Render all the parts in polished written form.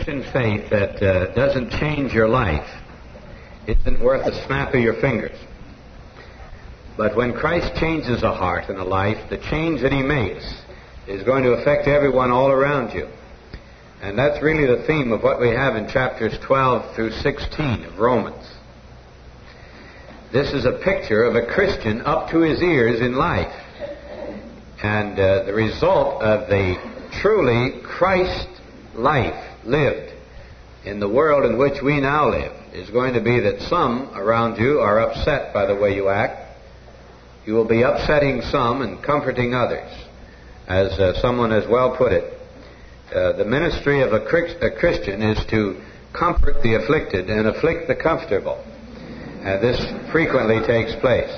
Christian faith that doesn't change your life isn't worth a snap of your fingers. But when Christ changes a heart and a life, the change that He makes is going to affect everyone all around you. And that's really the theme of what we have in chapters 12 through 16 of Romans. This is a picture of a Christian up to his ears in life. And the result of the truly Christ life lived in the world in which we now live is going to be that some around you are upset by the way you act. You will be upsetting some and comforting others. As someone has well put it, the ministry of a Christian is to comfort the afflicted and afflict the comfortable. This frequently takes place.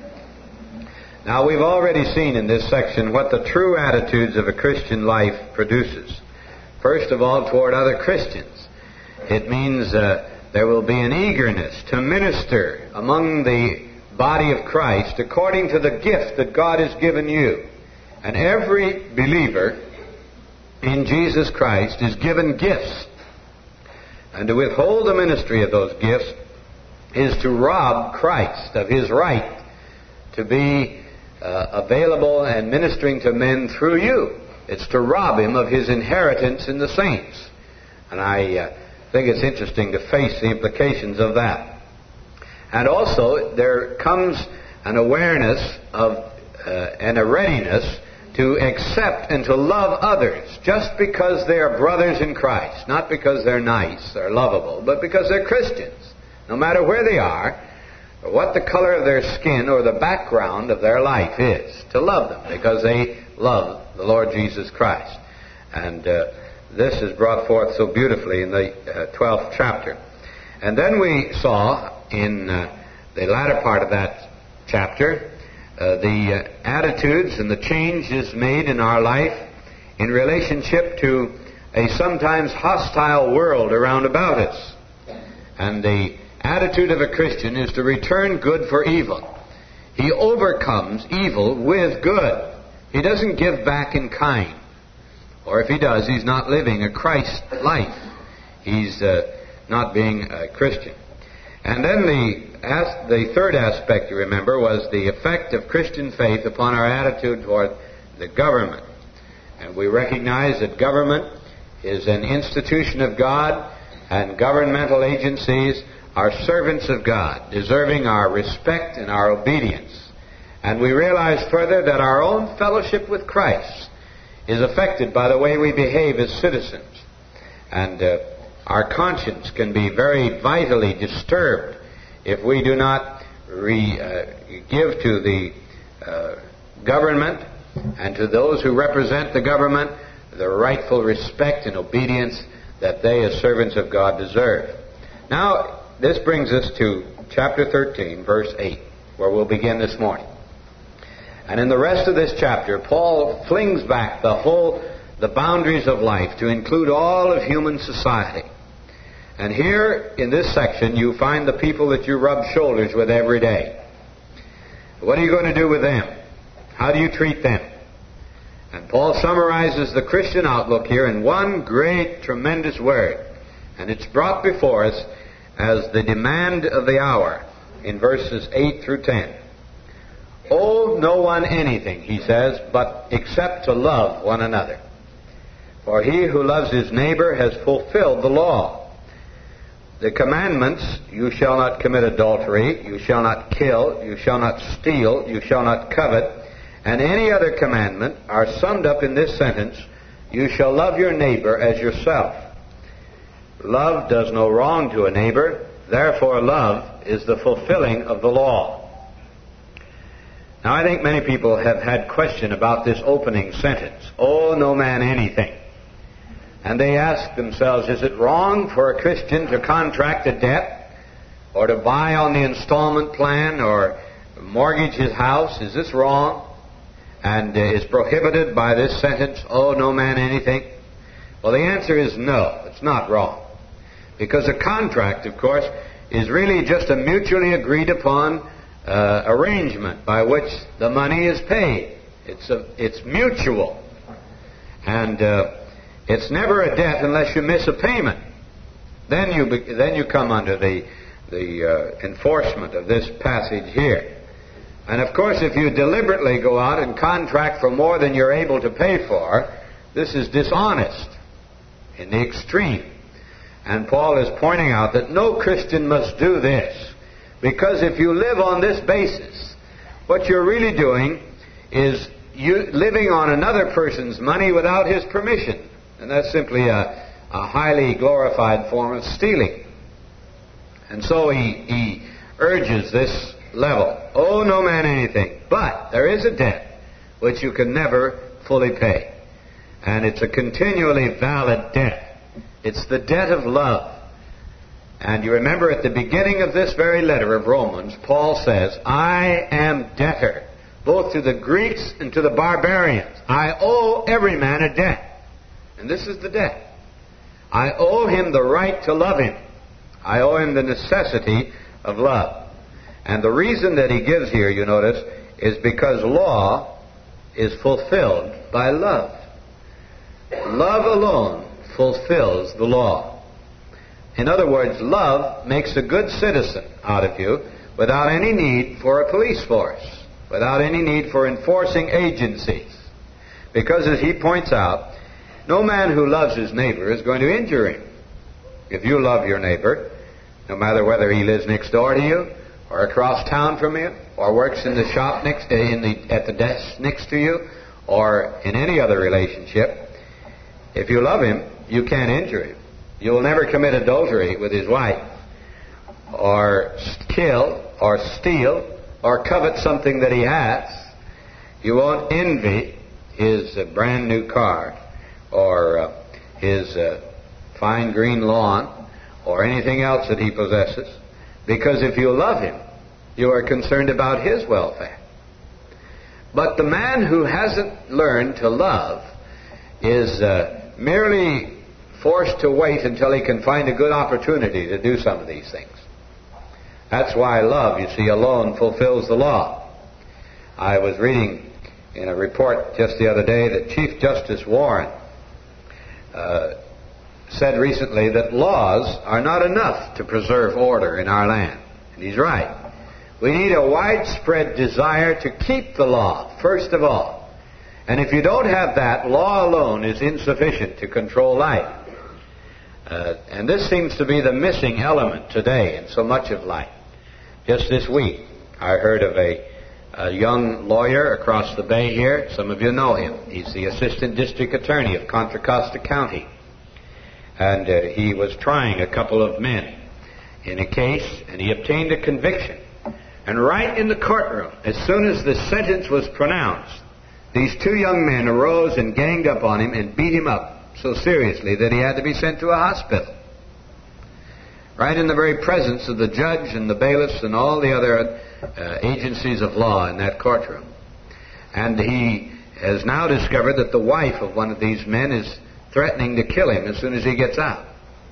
Now, we've already seen in this section what the true attitudes of a Christian life produces. First of all, toward other Christians. It means there will be an eagerness to minister among the body of Christ according to the gift that God has given you. And every believer in Jesus Christ is given gifts. And to withhold the ministry of those gifts is to rob Christ of His right to be available and ministering to men through you. It's to rob Him of His inheritance in the saints. And I think it's interesting to face the implications of that. And also, there comes an awareness of and a readiness to accept and to love others just because they are brothers in Christ. Not because they're nice or lovable, but because they're Christians. No matter where they are, or what the color of their skin or the background of their life is, to love them because they love the Lord Jesus Christ. And this is brought forth so beautifully in the 12th chapter. And then we saw in the latter part of that chapter the attitudes and the changes made in our life in relationship to a sometimes hostile world around about us. And the attitude of a Christian is to return good for evil. He overcomes evil with good. He doesn't give back in kind. Or if he does, he's not living a Christ life. He's not being a Christian. And then the third aspect, you remember, was the effect of Christian faith upon our attitude toward the government. And we recognize that government is an institution of God, and governmental agencies are servants of God, deserving our respect and our obedience. And we realize further that our own fellowship with Christ is affected by the way we behave as citizens. And our conscience can be very vitally disturbed if we do not give to the government and to those who represent the government the rightful respect and obedience that they as servants of God deserve. Now, this brings us to chapter 13, verse 8, where we'll begin this morning. And in the rest of this chapter, Paul flings back the boundaries of life to include all of human society. And here in this section, you find the people that you rub shoulders with every day. What are you going to do with them? How do you treat them? And Paul summarizes the Christian outlook here in one great, tremendous word. And it's brought before us as the demand of the hour in verses 8 through 10. Owe no one anything, he says, but except to love one another. For he who loves his neighbor has fulfilled the law. The commandments, you shall not commit adultery, you shall not kill, you shall not steal, you shall not covet, and any other commandment are summed up in this sentence, you shall love your neighbor as yourself. Love does no wrong to a neighbor, therefore love is the fulfilling of the law. Now, I think many people have had question about this opening sentence, owe no man anything. And they ask themselves, is it wrong for a Christian to contract a debt or to buy on the installment plan or mortgage his house? Is this wrong? And is prohibited by this sentence, owe no man anything? Well, the answer is no, it's not wrong. Because a contract, of course, is really just a mutually agreed upon arrangement by which the money is paid. It's mutual. And It's never a debt unless you miss a payment. Then you come under the enforcement of this passage here. And of course, if you deliberately go out and contract for more than you're able to pay for, this is dishonest in the extreme. And Paul is pointing out that no Christian must do this, because if you live on this basis, what you're really doing is you living on another person's money without his permission. And that's simply a highly glorified form of stealing. And so he urges this level. Owe no man anything, but there is a debt which you can never fully pay. And it's a continually valid debt. It's the debt of love. And you remember at the beginning of this very letter of Romans, Paul says, I am debtor, both to the Greeks and to the barbarians. I owe every man a debt. And this is the debt. I owe him the right to love him. I owe him the necessity of love. And the reason that he gives here, you notice, is because law is fulfilled by love. Love alone fulfills the law. In other words, love makes a good citizen out of you without any need for a police force, without any need for enforcing agencies. Because as he points out, no man who loves his neighbor is going to injure him. If you love your neighbor, no matter whether he lives next door to you, or across town from you, or works in the shop at the desk next to you, or in any other relationship, if you love him, you can't injure him. You will never commit adultery with his wife, or kill, or steal, or covet something that he has. You won't envy his brand new car, or his fine green lawn, or anything else that he possesses. Because if you love him, you are concerned about his welfare. But the man who hasn't learned to love is merely forced to wait until he can find a good opportunity to do some of these things. That's why love, you see, alone fulfills the law. I was reading in a report just the other day that Chief Justice Warren said recently that laws are not enough to preserve order in our land. And he's right. We need a widespread desire to keep the law, first of all. And if you don't have that, law alone is insufficient to control life. And this seems to be the missing element today in so much of life. Just this week, I heard of a young lawyer across the bay here. Some of you know him. He's the Assistant District Attorney of Contra Costa County. And he was trying a couple of men in a case, and he obtained a conviction. And right in the courtroom, as soon as the sentence was pronounced, these two young men arose and ganged up on him and beat him up so seriously that he had to be sent to a hospital. Right in the very presence of the judge and the bailiffs and all the other agencies of law in that courtroom. And he has now discovered that the wife of one of these men is threatening to kill him as soon as he gets out.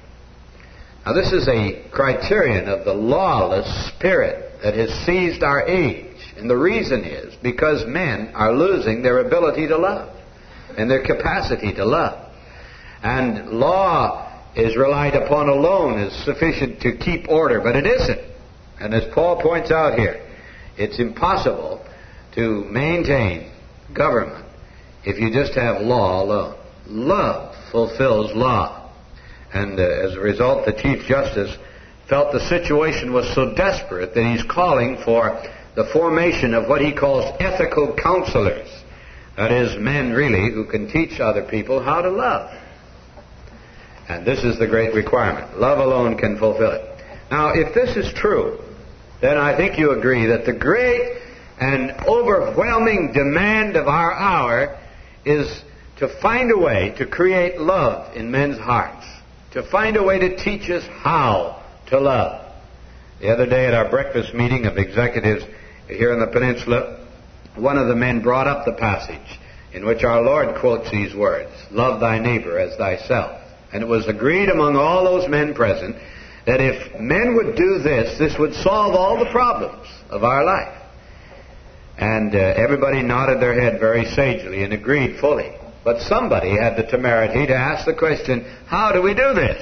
Now this is a criterion of the lawless spirit that has seized our age. And the reason is because men are losing their ability to love and their capacity to love. And law is relied upon alone as sufficient to keep order, but it isn't. And as Paul points out here, it's impossible to maintain government if you just have law alone. Love fulfills law. And as a result, the Chief Justice felt the situation was so desperate that he's calling for the formation of what he calls ethical counselors. That is, men really who can teach other people how to love. And this is the great requirement. Love alone can fulfill it. Now, if this is true, then I think you agree that the great and overwhelming demand of our hour is to find a way to create love in men's hearts, to find a way to teach us how to love. The other day at our breakfast meeting of executives here in the peninsula, one of the men brought up the passage in which our Lord quotes these words, "Love thy neighbor as thyself." And it was agreed among all those men present that if men would do this, this would solve all the problems of our life. And everybody nodded their head very sagely and agreed fully. But somebody had the temerity to ask the question, how do we do this?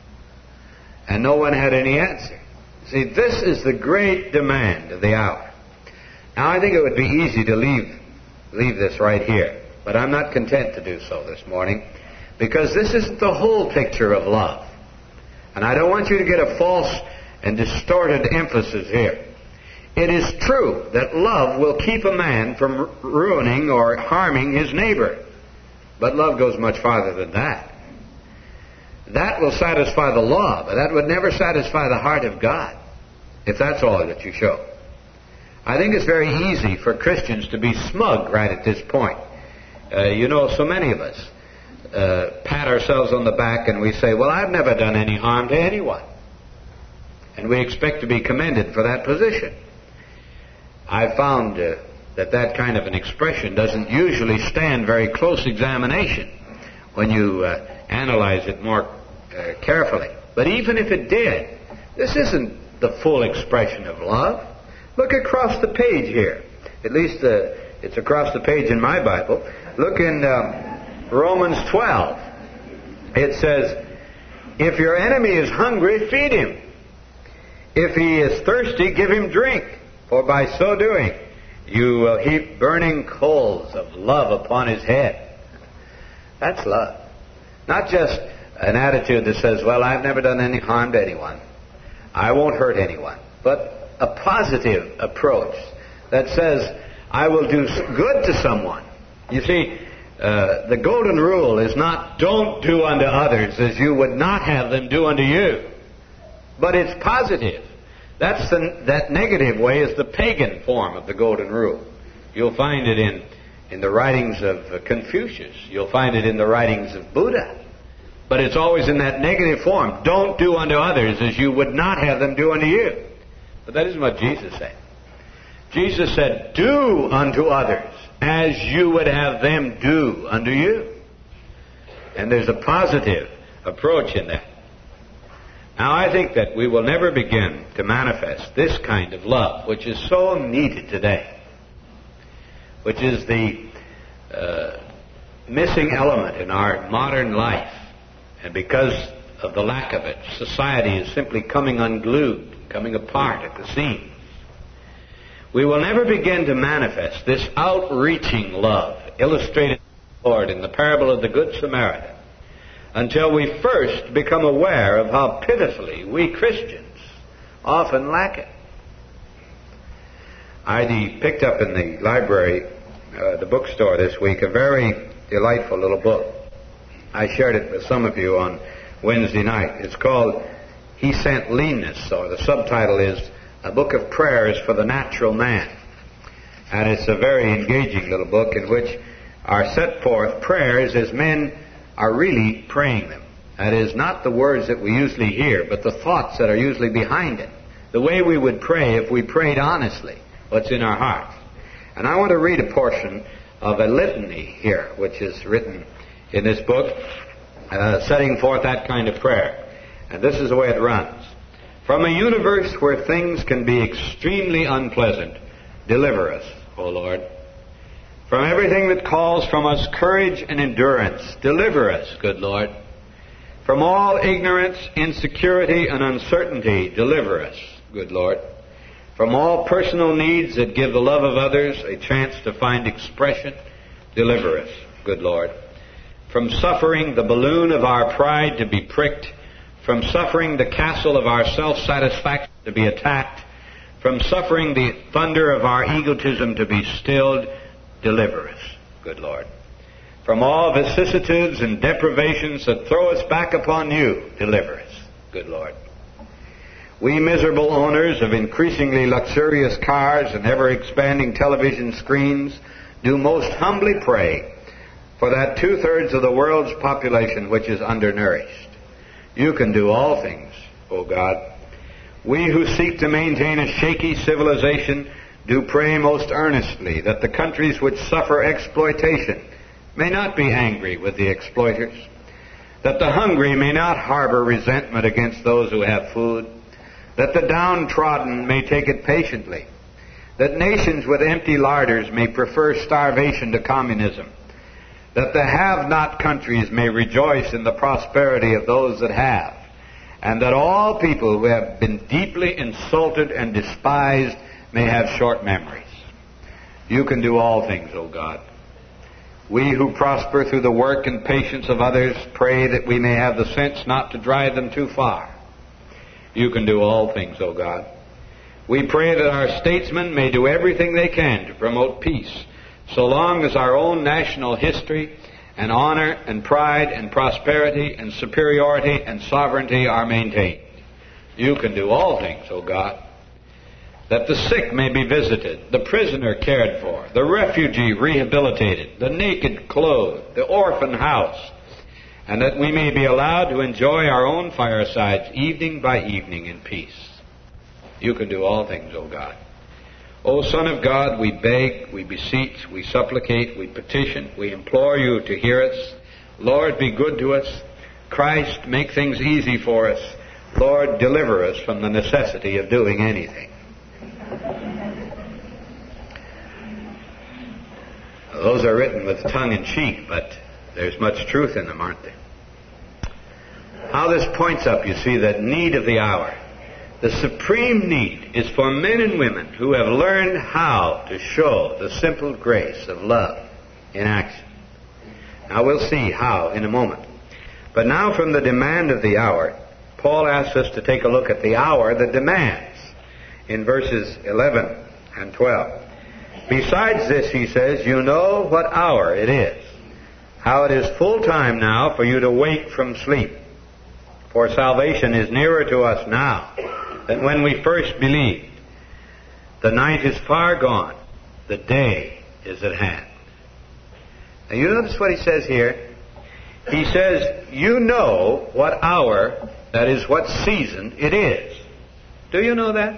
And no one had any answer. See, this is the great demand of the hour. Now, I think it would be easy to leave this right here, but I'm not content to do so this morning, because this isn't the whole picture of love. And I don't want you to get a false and distorted emphasis here. It is true that love will keep a man from ruining or harming his neighbor. But love goes much farther than that. That will satisfy the law, but that would never satisfy the heart of God, if that's all that you show. I think it's very easy for Christians to be smug right at this point. So many of us pat ourselves on the back and we say, well, I've never done any harm to anyone. And we expect to be commended for that position. I found that kind of an expression doesn't usually stand very close examination when you analyze it more carefully. But even if it did, this isn't the full expression of love. Look across the page here. At least it's across the page in my Bible. Look in Romans 12. It says, if your enemy is hungry, feed him. If he is thirsty, give him drink. For by so doing, you will heap burning coals of love upon his head. That's love. Not just an attitude that says, well, I've never done any harm to anyone. I won't hurt anyone. But a positive approach that says, I will do good to someone. You see, the golden rule is not don't do unto others as you would not have them do unto you. But it's positive. That negative way is the pagan form of the golden rule. You'll find it in the writings of Confucius. You'll find it in the writings of Buddha. But it's always in that negative form. Don't do unto others as you would not have them do unto you. But that isn't what Jesus said. Jesus said, do unto others as you would have them do unto you. And there's a positive approach in that. Now, I think that we will never begin to manifest this kind of love, which is so needed today, which is the missing element in our modern life. And because of the lack of it, society is simply coming unglued, coming apart at the seams. We will never begin to manifest this outreaching love illustrated by the Lord in the parable of the Good Samaritan until we first become aware of how pitifully we Christians often lack it. I picked up in the library, the bookstore this week, a very delightful little book. I shared it with some of you on Wednesday night. It's called He Sent Leanness, or the subtitle is A Book of Prayers for the Natural Man. And it's a very engaging little book in which are set forth prayers as men are really praying them. That is, not the words that we usually hear, but the thoughts that are usually behind it. The way we would pray if we prayed honestly, what's in our hearts. And I want to read a portion of a litany here, which is written in this book, setting forth that kind of prayer. And this is the way it runs. From a universe where things can be extremely unpleasant, deliver us, O Lord. From everything that calls from us courage and endurance, deliver us, good Lord. From all ignorance, insecurity, and uncertainty, deliver us, good Lord. From all personal needs that give the love of others a chance to find expression, deliver us, good Lord. From suffering the balloon of our pride to be pricked, from suffering the castle of our self-satisfaction to be attacked, from suffering the thunder of our egotism to be stilled, deliver us, good Lord. From all vicissitudes and deprivations that throw us back upon you, deliver us, good Lord. We miserable owners of increasingly luxurious cars and ever-expanding television screens do most humbly pray for that 2/3 of the world's population which is undernourished. You can do all things, O God. We who seek to maintain a shaky civilization do pray most earnestly that the countries which suffer exploitation may not be angry with the exploiters, that the hungry may not harbor resentment against those who have food, that the downtrodden may take it patiently, that nations with empty larders may prefer starvation to communism, that the have-not countries may rejoice in the prosperity of those that have, and that all people who have been deeply insulted and despised may have short memories. You can do all things, O God. We who prosper through the work and patience of others pray that we may have the sense not to drive them too far. You can do all things, O God. We pray that our statesmen may do everything they can to promote peace, so long as our own national history and honor and pride and prosperity and superiority and sovereignty are maintained. You can do all things, O God. That the sick may be visited, the prisoner cared for, the refugee rehabilitated, the naked clothed, the orphan housed, and that we may be allowed to enjoy our own firesides evening by evening in peace. You can do all things, O God. O Son of God, we beg, we beseech, we supplicate, we petition, we implore you to hear us. Lord, be good to us. Christ, make things easy for us. Lord, deliver us from the necessity of doing anything. Those are written with tongue-in-cheek, but there's much truth in them, aren't they? How this points up, you see, that need of the hour. The supreme need is for men and women who have learned how to show the simple grace of love in action. Now we'll see how in a moment. But now from the demand of the hour, Paul asks us to take a look at the hour that demands in verses 11 and 12. Besides this, he says, you know what hour it is, how it is full time now for you to wake from sleep. For salvation is nearer to us now than when we first believed. The night is far gone, the day is at hand. Now you notice what he says here? He says, you know what hour, that is, what season it is. Do you know that?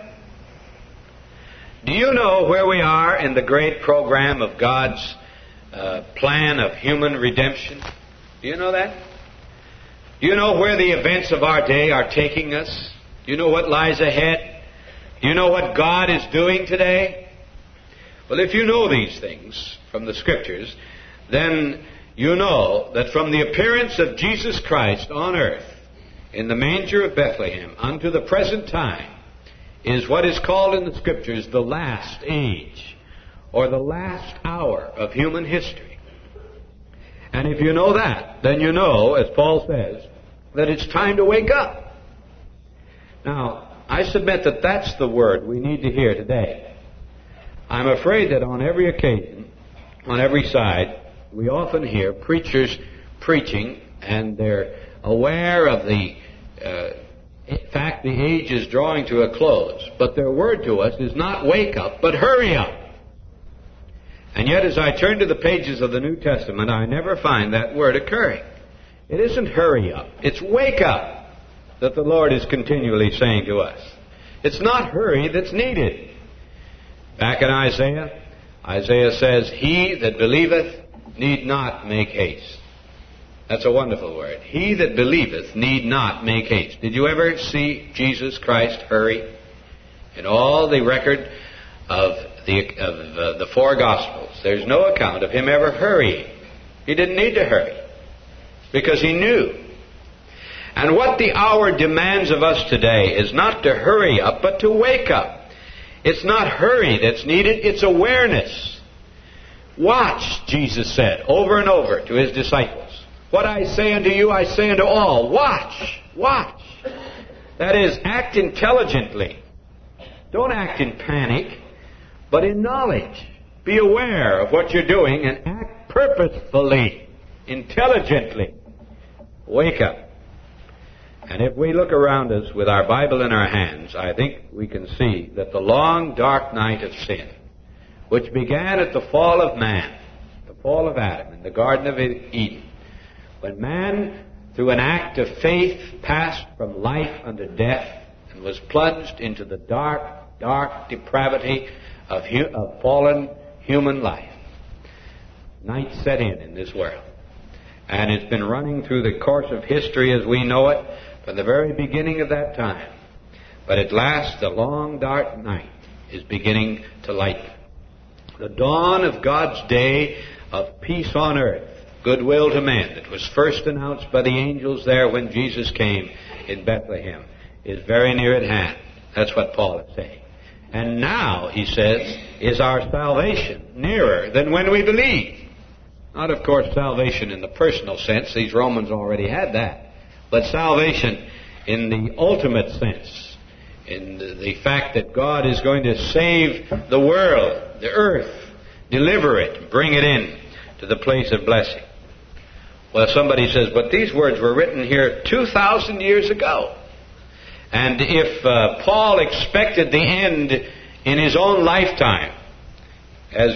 Do you know where we are in the great program of God's plan of human redemption? Do you know that? Do you know where the events of our day are taking us? Do you know what lies ahead? Do you know what God is doing today? Well, if you know these things from the Scriptures, then you know that from the appearance of Jesus Christ on earth in the manger of Bethlehem unto the present time is what is called in the Scriptures the last age, or the last hour of human history. And if you know that, then you know, as Paul says, that it's time to wake up. Now, I submit that that's the word we need to hear today. I'm afraid that on every occasion, on every side, we often hear preachers preaching, and they're aware of the fact the age is drawing to a close. But their word to us is not wake up, but hurry up. And yet as I turn to the pages of the New Testament, I never find that word occurring. It isn't hurry up, it's wake up that the Lord is continually saying to us. It's not hurry that's needed. Back in Isaiah, Isaiah says, he that believeth need not make haste. That's a wonderful word. He that believeth need not make haste. Did you ever see Jesus Christ hurry? In all the record of the four Gospels, there's no account of him ever hurrying. He didn't need to hurry because he knew. And what the hour demands of us today is not to hurry up, but to wake up. It's not hurry that's needed, it's awareness. Watch, Jesus said over and over to his disciples. What I say unto you, I say unto all. Watch. Watch. That is, act intelligently. Don't act in panic, but in knowledge. Be aware of what you're doing and act purposefully, intelligently. Wake up. And if we look around us with our Bible in our hands, I think we can see that the long, dark night of sin, which began at the fall of man, the fall of Adam in the Garden of Eden, when man, through an act of faith, passed from life unto death and was plunged into the dark, dark depravity of fallen human life, night set in this world. And it's been running through the course of history as we know it from the very beginning of that time. But at last, the long, dark night is beginning to lighten. The dawn of God's day of peace on earth, goodwill to men that was first announced by the angels there when Jesus came in Bethlehem is very near at hand. That's what Paul is saying. And now, he says, is our salvation nearer than when we believed. Not, of course, salvation in the personal sense. These Romans already had that. But salvation in the ultimate sense, in the fact that God is going to save the world, the earth, deliver it, bring it in to the place of blessing. Well, somebody says, but these words were written here 2,000 years ago. And if Paul expected the end in his own lifetime, as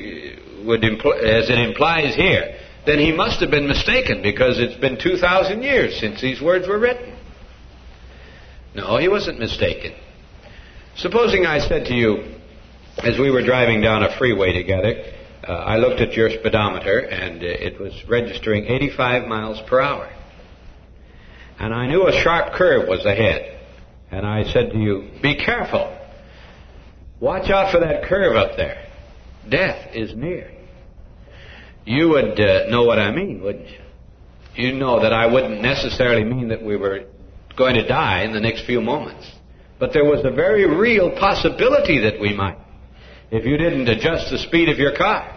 it implies here, then he must have been mistaken, because it's been 2,000 years since these words were written. No, he wasn't mistaken. Supposing I said to you, as we were driving down a freeway together, I looked at your speedometer, and it was registering 85 miles per hour. And I knew a sharp curve was ahead. And I said to you, be careful. Watch out for that curve up there. Death is near. You would know what I mean, wouldn't you? You know that I wouldn't necessarily mean that we were going to die in the next few moments. But there was a very real possibility that we might, if you didn't adjust the speed of your car.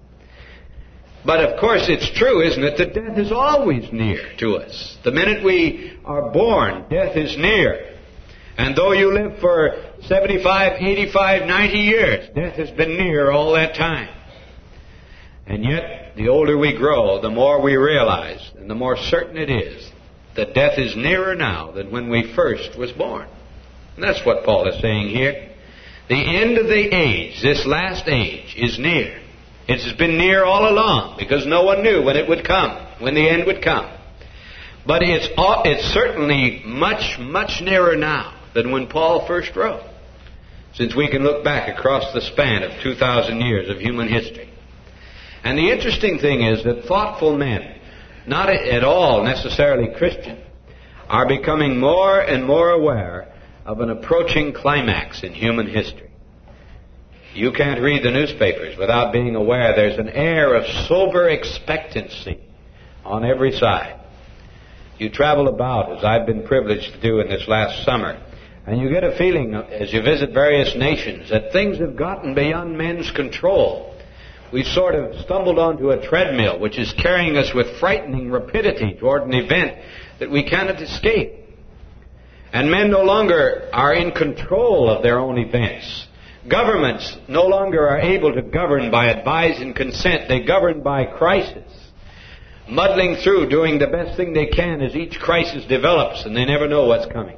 But of course it's true, isn't it, that death is always near to us. The minute we are born, death is near. And though you live for 75, 85, 90 years, death has been near all that time. And yet, the older we grow, the more we realize, and the more certain it is, that death is nearer now than when we first was born. And that's what Paul is saying here. The end of the age, this last age, is near. It has been near all along, because no one knew when it would come, when the end would come. But it's certainly much, much nearer now than when Paul first wrote, since we can look back across the span of 2,000 years of human history. And the interesting thing is that thoughtful men, not at all necessarily Christian, are becoming more and more aware of an approaching climax in human history. You can't read the newspapers without being aware there's an air of sober expectancy on every side. You travel about, as I've been privileged to do in this last summer, and you get a feeling as you visit various nations that things have gotten beyond men's control. We've sort of stumbled onto a treadmill which is carrying us with frightening rapidity toward an event that we cannot escape. And men no longer are in control of their own events. Governments no longer are able to govern by advice and consent. They govern by crisis, muddling through, doing the best thing they can as each crisis develops, and they never know what's coming.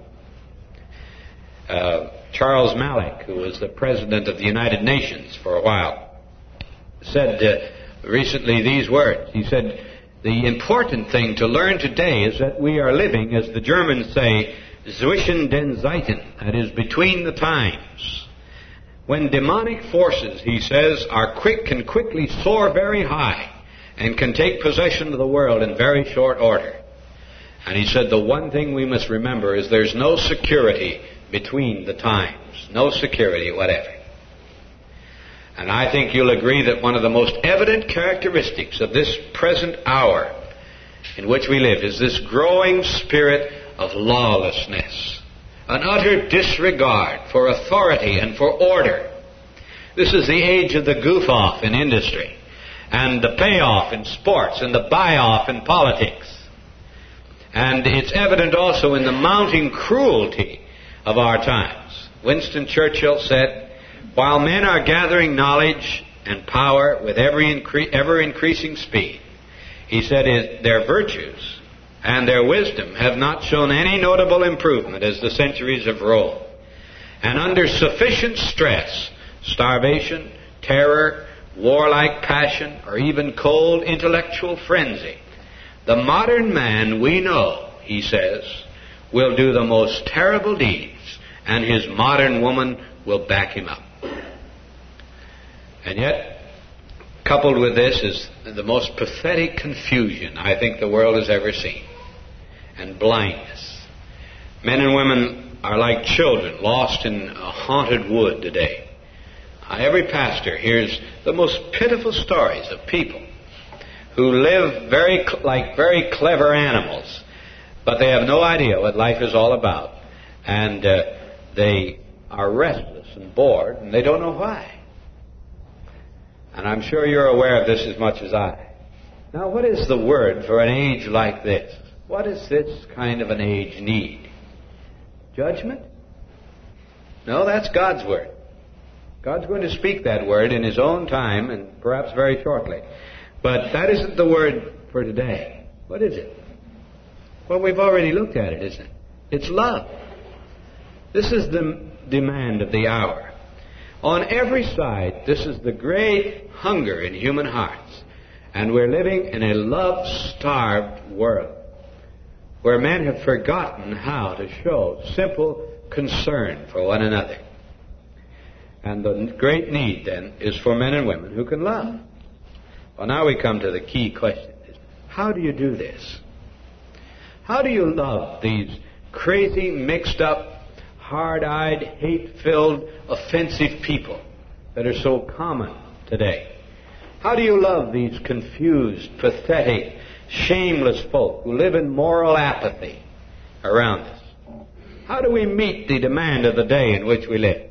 Charles Malik, who was the president of the United Nations for a while, said recently these words. He said, the important thing to learn today is that we are living, as the Germans say, zwischen den Zeiten, that is, between the times. When demonic forces, he says, can quickly soar very high and can take possession of the world in very short order. And he said the one thing we must remember is there's no security between the times. No security whatever. And I think you'll agree that one of the most evident characteristics of this present hour in which we live is this growing spirit of lawlessness. An utter disregard for authority and for order. This is the age of the goof-off in industry, and the payoff in sports, and the buy-off in politics. And it's evident also in the mounting cruelty of our times. Winston Churchill said, while men are gathering knowledge and power with ever-increasing speed, he said, their virtues and their wisdom have not shown any notable improvement as the centuries have rolled. And under sufficient stress, starvation, terror, warlike passion, or even cold intellectual frenzy, the modern man we know, he says, will do the most terrible deeds, and his modern woman will back him up. And yet, coupled with this is the most pathetic confusion I think the world has ever seen, and blindness. Men and women are like children lost in a haunted wood today. Every pastor hears the most pitiful stories of people who live like very clever animals, but they have no idea what life is all about. And they are restless and bored, and they don't know why. And I'm sure you're aware of this as much as I. Now, what is the word for an age like this? What does this kind of an age need? Judgment? No, that's God's word. God's going to speak that word in His own time, and perhaps very shortly. But that isn't the word for today. What is it? Well, we've already looked at it, isn't it? It's love. This is the demand of the hour. On every side, this is the great hunger in human hearts. And we're living in a love-starved world where men have forgotten how to show simple concern for one another. And the great need, then, is for men and women who can love. Well, now we come to the key question. How do you do this? How do you love these crazy, mixed-up, hard-eyed, hate-filled, offensive people that are so common today? How do you love these confused, pathetic, shameless folk who live in moral apathy around us? How do we meet the demand of the day in which we live?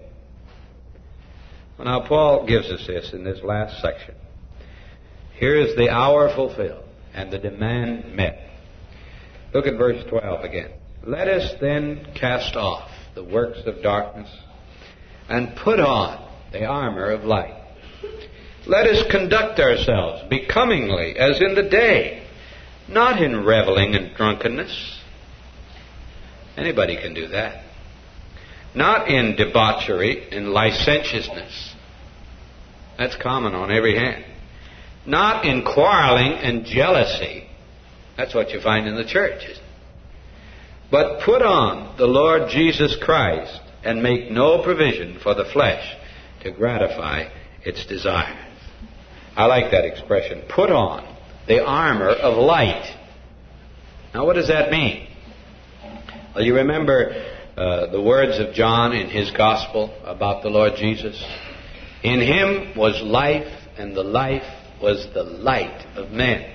Well, now, Paul gives us this in this last section. Here is the hour fulfilled and the demand met. Look at verse 12 again. Let us then cast off the works of darkness and put on the armor of light. Let us conduct ourselves becomingly as in the day, not in reveling and drunkenness. Anybody can do that. Not in debauchery and licentiousness. That's common on every hand. Not in quarreling and jealousy. That's what you find in the church, isn't it? But put on the Lord Jesus Christ and make no provision for the flesh to gratify its desires. I like that expression. Put on the armor of light. Now, what does that mean? Well, you remember the words of John in his gospel about the Lord Jesus? In Him was life, and the life was the light of men.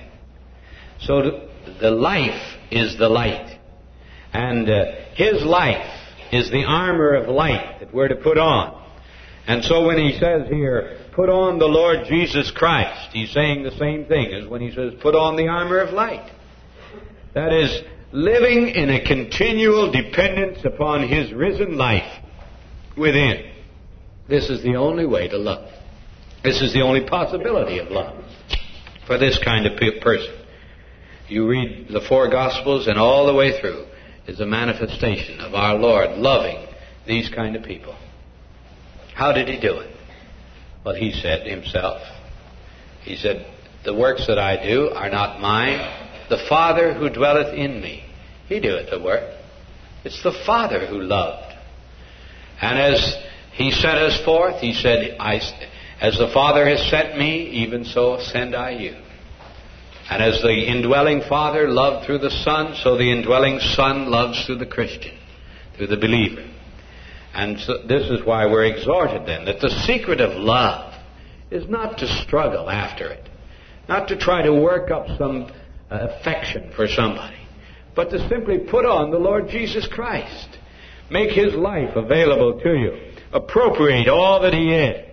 So the life is the light. And His life is the armor of light that we're to put on. And so when He says here, put on the Lord Jesus Christ, He's saying the same thing as when He says, put on the armor of light. That is, living in a continual dependence upon His risen life within. This is the only way to love. This is the only possibility of love for this kind of person. You read the four Gospels, and all the way through is a manifestation of our Lord loving these kind of people. How did He do it? Well, He said Himself. He said, the works that I do are not mine. The Father who dwelleth in me, He doeth the work. It's the Father who loved. And as He sent us forth, He said, as the Father has sent me, even so send I you. And as the indwelling Father loved through the Son, so the indwelling Son loves through the Christian, through the believer. And so this is why we're exhorted then, that the secret of love is not to struggle after it, not to try to work up some affection for somebody, but to simply put on the Lord Jesus Christ. Make His life available to you. Appropriate all that He is.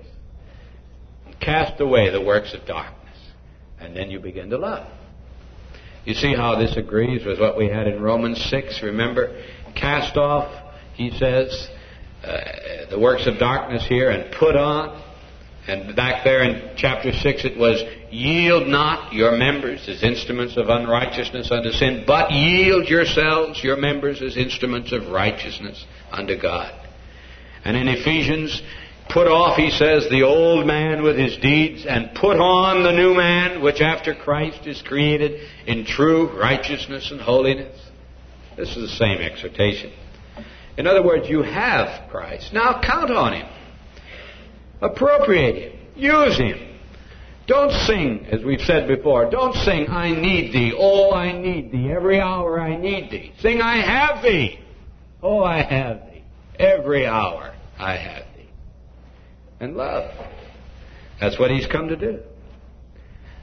Cast away the works of darkness. And then you begin to love. You see how this agrees with what we had in Romans 6? Remember, cast off, he says, the works of darkness here, and put on. And back there in chapter 6 it was, yield not your members as instruments of unrighteousness unto sin, but yield yourselves, your members, as instruments of righteousness unto God. And in Ephesians, put off, he says, the old man with his deeds, and put on the new man, which after Christ is created in true righteousness and holiness. This is the same exhortation. In other words, you have Christ. Now count on Him. Appropriate Him. Use Him. Don't sing, as we've said before, don't sing, I need Thee. Oh, I need Thee. Every hour I need Thee. Sing, I have Thee. Oh, I have Thee. Every hour I have Thee. And love. That's what He's come to do.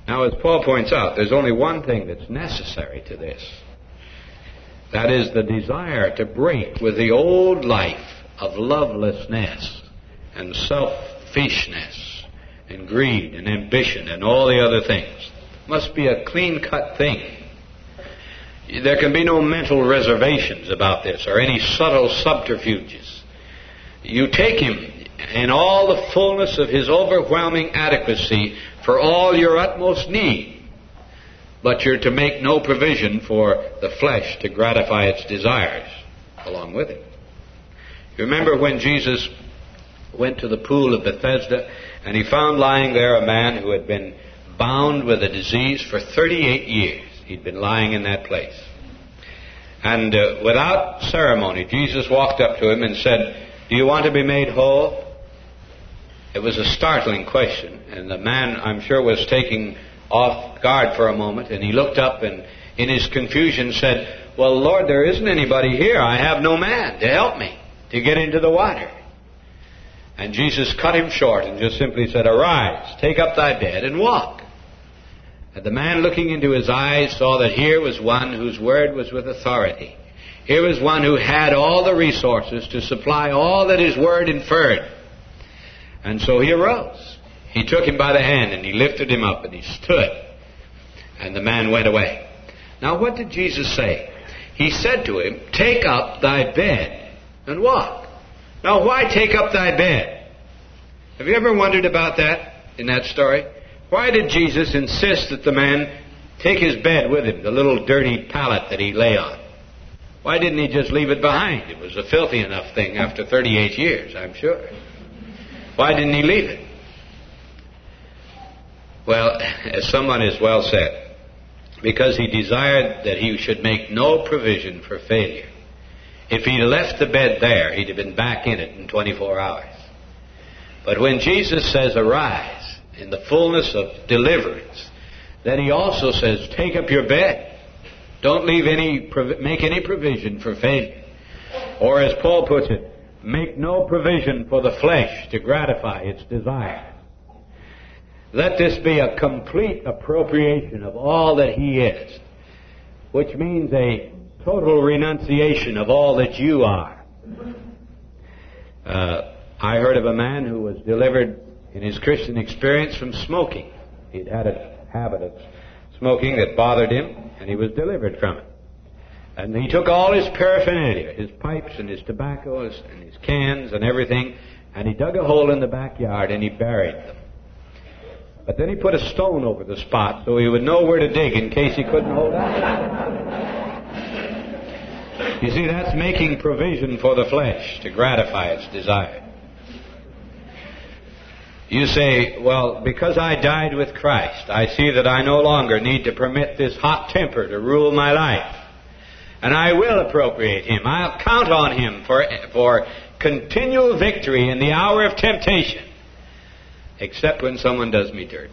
Now, as Paul points out, there's only one thing that's necessary to this. That is the desire to break with the old life of lovelessness and selfishness and greed and ambition and all the other things. It must be a clean-cut thing. There can be no mental reservations about this or any subtle subterfuges. You take him in all the fullness of his overwhelming adequacy for all your utmost need, but you're to make no provision for the flesh to gratify its desires along with it. You remember when Jesus went to the pool of Bethesda and he found lying there a man who had been bound with a disease for 38 years. He'd been lying in that place. And without ceremony, Jesus walked up to him and said, "Do you want to be made whole?" It was a startling question, and the man, I'm sure, was taken off guard for a moment, and he looked up and in his confusion said, "Well, Lord, there isn't anybody here. I have no man to help me to get into the water." And Jesus cut him short and just simply said, "Arise, take up thy bed and walk." And the man, looking into his eyes, saw that here was one whose word was with authority. Here was one who had all the resources to supply all that his word inferred. And so he arose. He took him by the hand and he lifted him up and he stood. And the man went away. Now what did Jesus say? He said to him, "Take up thy bed and walk." Now why take up thy bed? Have you ever wondered about that in that story? Why did Jesus insist that the man take his bed with him, the little dirty pallet that he lay on? Why didn't he just leave it behind? It was a filthy enough thing after 38 years, I'm sure. Why didn't he leave it? Well, as someone has well said, because he desired that he should make no provision for failure. If he'd left the bed there, he'd have been back in it in 24 hours. But when Jesus says, "Arise," in the fullness of deliverance, then he also says, "Take up your bed." Don't make any provision for failure. Or as Paul puts it, make no provision for the flesh to gratify its desire. Let this be a complete appropriation of all that he is, which means a total renunciation of all that you are. I heard of a man who was delivered in his Christian experience from smoking. He'd had a habit of smoking that bothered him, and he was delivered from it. And he took all his paraphernalia, his pipes and his tobacco and his cans and everything, and he dug a hole in the backyard and he buried them. But then he put a stone over the spot so he would know where to dig in case he couldn't hold out. You see, that's making provision for the flesh to gratify its desire. You say, "Well, because I died with Christ, I see that I no longer need to permit this hot temper to rule my life. And I will appropriate him. I'll count on him for continual victory in the hour of temptation, except when someone does me dirt."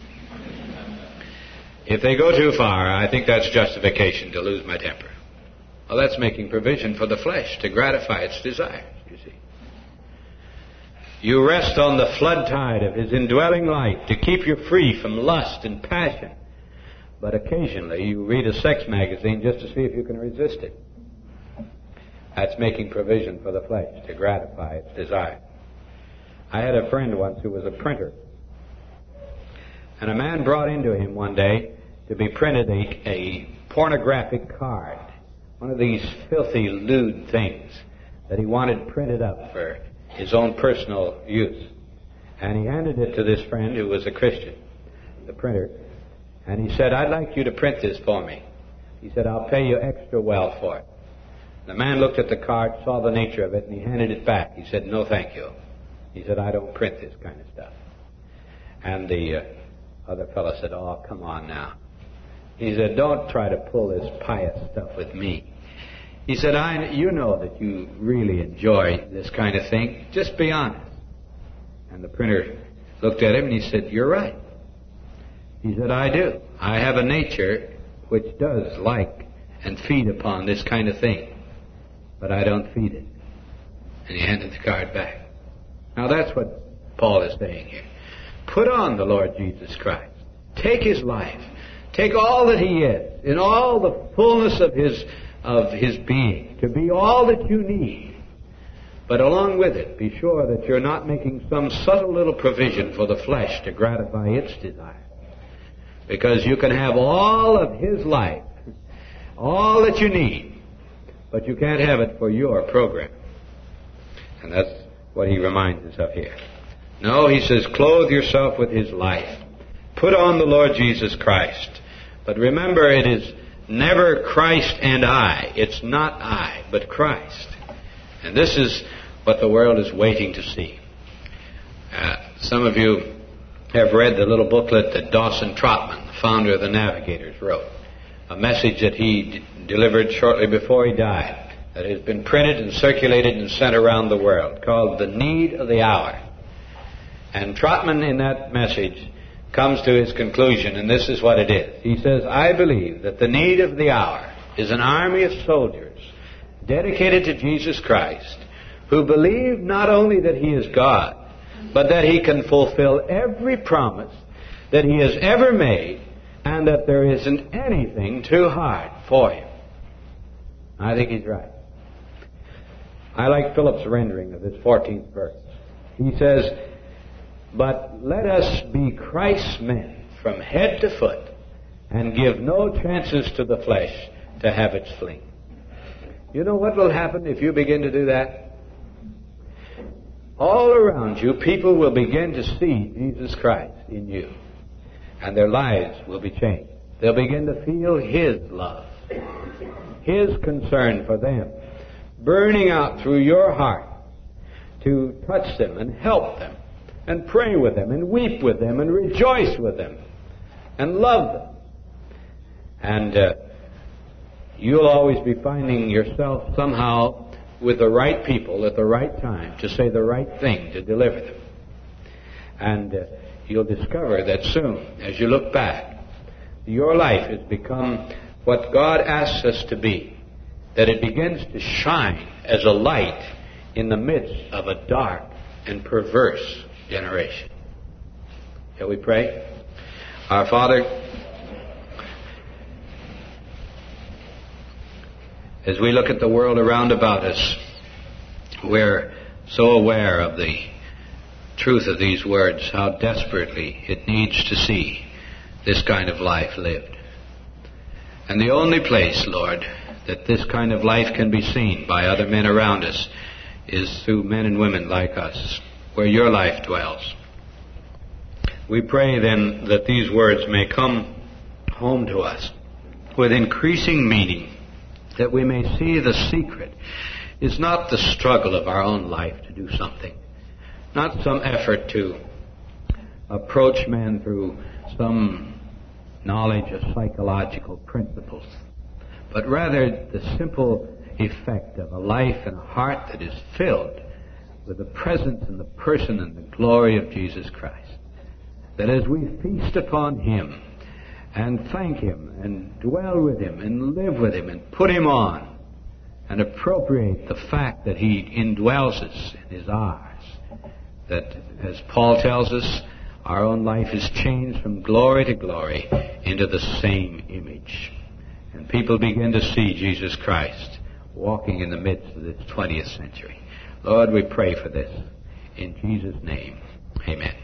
If they go too far, I think that's justification to lose my temper. Well, that's making provision for the flesh to gratify its desires, you see. You rest on the flood tide of his indwelling light to keep you free from lust and passion. But occasionally you read a sex magazine just to see if you can resist it. That's making provision for the flesh to gratify its desire. I had a friend once who was a printer. And a man brought into him one day to be printed a pornographic card. One of these filthy, lewd things that he wanted printed up for his own personal use. And he handed it to this friend who was a Christian, the printer. And he said, "I'd like you to print this for me." He said, "I'll pay you extra well for it." The man looked at the card, saw the nature of it, and he handed it back. He said, "No, thank you." He said, "I don't print this kind of stuff." And the other fellow said, "Oh, come on now." He said, "Don't try to pull this pious stuff with me." He said, "You know that you really enjoy this kind of thing. Just be honest." And the printer looked at him and he said, "You're right." He said, "I do. I have a nature which does like and feed upon this kind of thing, but I don't feed it." And he handed the card back. Now that's what Paul is saying here. Put on the Lord Jesus Christ. Take His life. Take all that He is, in all the fullness of His being, to be all that you need. But along with it, be sure that you're not making some subtle little provision for the flesh to gratify its desire. Because you can have all of His life, all that you need, but you can't have it for your program. And that's what he reminds us of here. No, he says, clothe yourself with His life. Put on the Lord Jesus Christ. But remember, it is never Christ and I. It's not I, but Christ. And this is what the world is waiting to see. Some of you have read the little booklet that Dawson Trotman, the founder of the Navigators, wrote. A message that he delivered shortly before he died, that has been printed and circulated and sent around the world, called The Need of the Hour. And Trotman, in that message, comes to his conclusion, and this is what it is. He says, I believe that the need of the hour is an army of soldiers dedicated to Jesus Christ, who believe not only that He is God, but that He can fulfill every promise that He has ever made, and that there isn't anything too hard for Him. I think he's right. I like Philip's rendering of this 14th verse. He says, but let us be Christ's men from head to foot, and give no chances to the flesh to have its fling. You know what will happen if you begin to do that? All around you, people will begin to see Jesus Christ in you, and their lives will be changed. They'll begin to feel His love, His concern for them, burning out through your heart to touch them and help them and pray with them and weep with them and rejoice with them and love them. And you'll always be finding yourself somehow with the right people at the right time to say the right thing to deliver them. And you'll discover that soon, as you look back, your life has become what God asks us to be, that it begins to shine as a light in the midst of a dark and perverse generation. Shall we pray? Our Father, as we look at the world around about us, we're so aware of the truth of these words, how desperately it needs to see this kind of life lived. And the only place, Lord, that this kind of life can be seen by other men around us is through men and women like us, where your life dwells. We pray then that these words may come home to us with increasing meaning, that we may see the secret is not the struggle of our own life to do something, not some effort to approach men through some knowledge of psychological principles, but rather the simple effect of a life and a heart that is filled with the presence and the person and the glory of Jesus Christ. That as we feast upon Him and thank Him and dwell with Him and live with Him and put Him on and appropriate the fact that He indwells us and is ours, that, as Paul tells us, our own life is changed from glory to glory into the same image. And people begin to see Jesus Christ walking in the midst of this 20th century. Lord, we pray for this. In Jesus' name, amen.